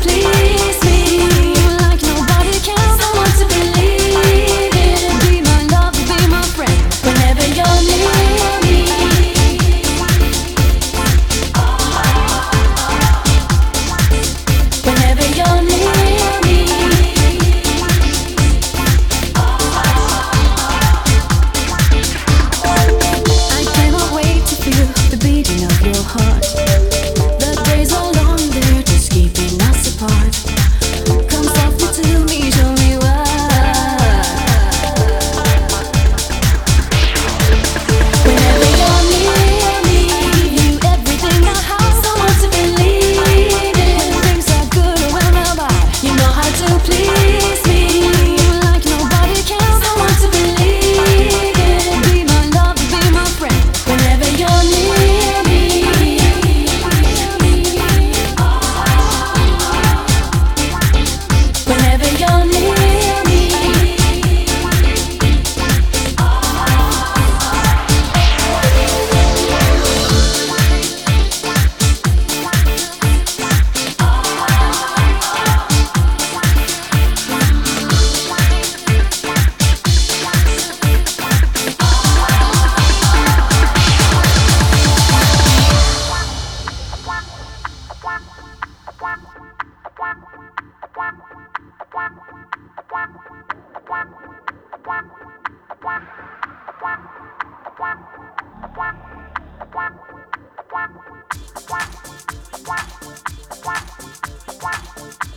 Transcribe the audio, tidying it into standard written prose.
please me like nobody can. Someone to believe in, be my lover, be my friend whenever you're near me. Whenever you're near me. I cannot wait to feel the beating of your heart. The days are long, they're just keeping us apart. Come softly to me, show me why. Whenever you're near me, give you everything I have. Someone to believe in when things are good or when they're bad. You know how to please me like nobody can. Someone to believe in, be my lover, be my friend whenever you're near me. Whenever you're near me. Wow.